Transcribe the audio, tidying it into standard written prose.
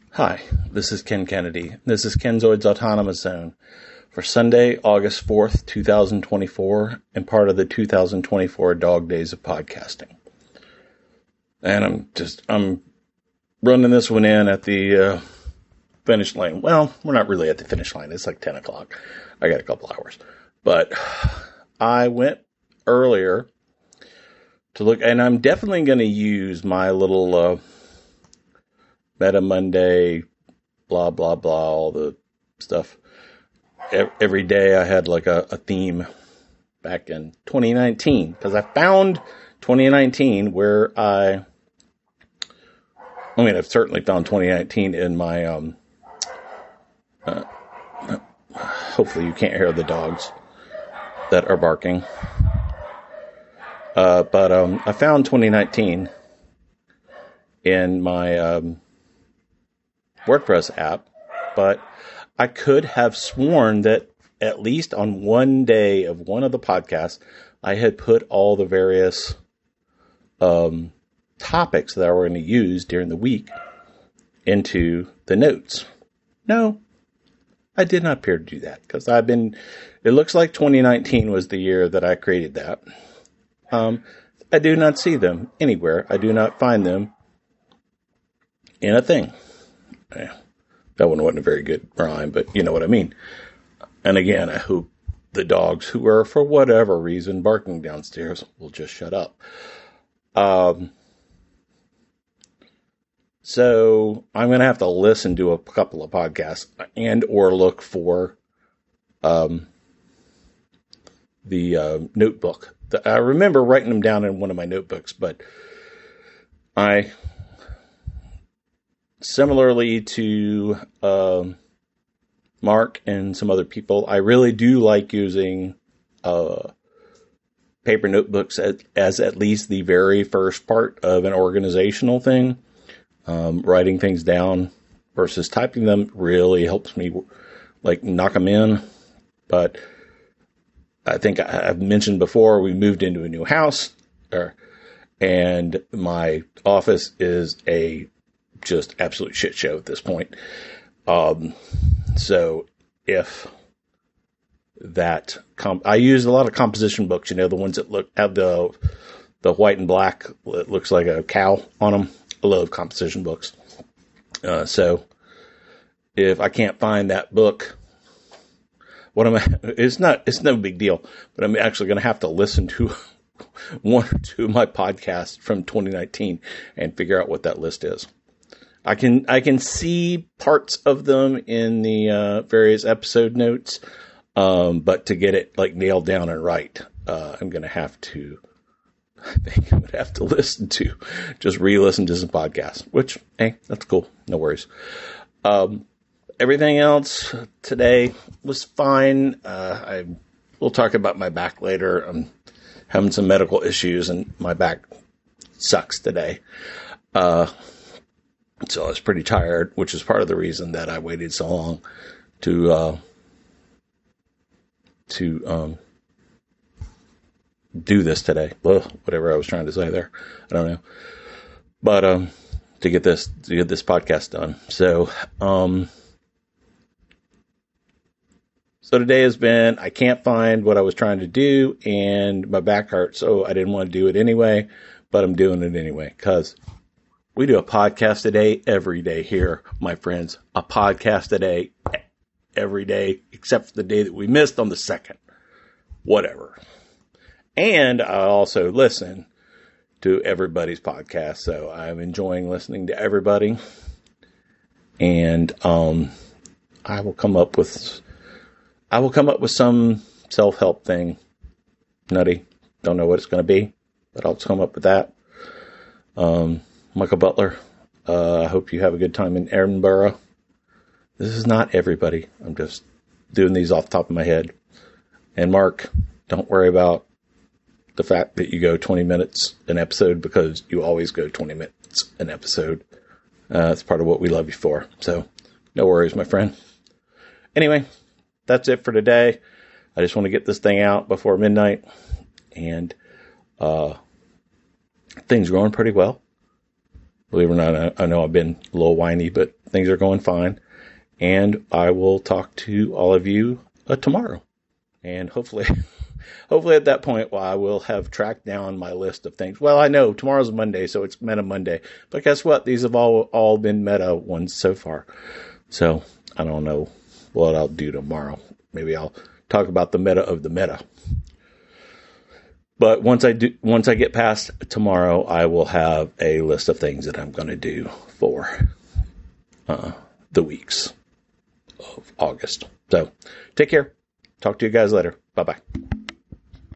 Hi, this is Ken Kennedy. This is Kenzoid's Autonomous Zone for Sunday, August 4th, 2024, and part of the 2024 Dog Days of Podcasting. And I'm running this one in at the finish line. Well, we're not really at the finish line. It's like 10 o'clock. I got a couple hours. But I went earlier to look, and I'm definitely going to use my little Meta Monday, blah, blah, blah, all the stuff. Every day I had like a theme back in 2019, because I found 2019 where I've certainly found 2019 in my, hopefully you can't hear the dogs that are barking. But I found 2019 in my, WordPress app, but I could have sworn that at least on one day of one of the podcasts, I had put all the various topics that I were going to use during the week into the notes. No, I did not appear to do that, because it looks like 2019 was the year that I created that. I do not see them anywhere. I do not find them in a thing. That one wasn't a very good rhyme, but you know what I mean. And again, I hope the dogs who are, for whatever reason, barking downstairs will just shut up. So I'm going to have to listen to a couple of podcasts and or look for the notebook. I remember writing them down in one of my notebooks, but similarly to Mark and some other people, I really do like using paper notebooks as at least the very first part of an organizational thing. Writing things down versus typing them really helps me knock them in. But I think I've mentioned before, we moved into a new house, and my office is a just absolute shit show at this point. So if that, I use a lot of composition books, the ones that have the white and black, it looks like a cow on them. I love composition books. So if I can't find that book, it's no big deal, but I'm actually going to have to listen to one or two of my podcasts from 2019 and figure out what that list is. I can see parts of them in the various episode notes, but to get it nailed down and right, I think I'm going to have to re-listen to some podcasts, which, hey, that's cool. No worries. Everything else today was fine. We'll talk about my back later. I'm having some medical issues and my back sucks today. So I was pretty tired, which is part of the reason that I waited so long to do this today. Well, whatever I was trying to say there, I don't know. But to get this podcast done. So today has been, I can't find what I was trying to do, and my back hurts, so I didn't want to do it anyway, but I'm doing it anyway, because we do a podcast a day, every day here, my friends. A podcast a day, every day, except for the day that we missed on the 2nd. Whatever. And I also listen to everybody's podcast, so I'm enjoying listening to everybody. And I will come up with some self-help thing. Nutty. Don't know what it's going to be, but I'll come up with that. Michael Butler, I hope you have a good time in Edinburgh. This is not everybody. I'm just doing these off the top of my head. And Mark, don't worry about the fact that you go 20 minutes an episode, because you always go 20 minutes an episode. It's part of what we love you for. So no worries, my friend. Anyway, that's it for today. I just want to get this thing out before midnight. And things are going pretty well. Believe it or not, I know I've been a little whiny, but things are going fine. And I will talk to all of you tomorrow. And hopefully at that point, I will have tracked down my list of things. Well, I know tomorrow's Monday, so it's Meta Monday. But guess what? These have all been Meta ones so far. So I don't know what I'll do tomorrow. Maybe I'll talk about the meta of the meta. But once I get past tomorrow, I will have a list of things that I'm going to do for the weeks of August. So take care. Talk to you guys later. Bye-bye.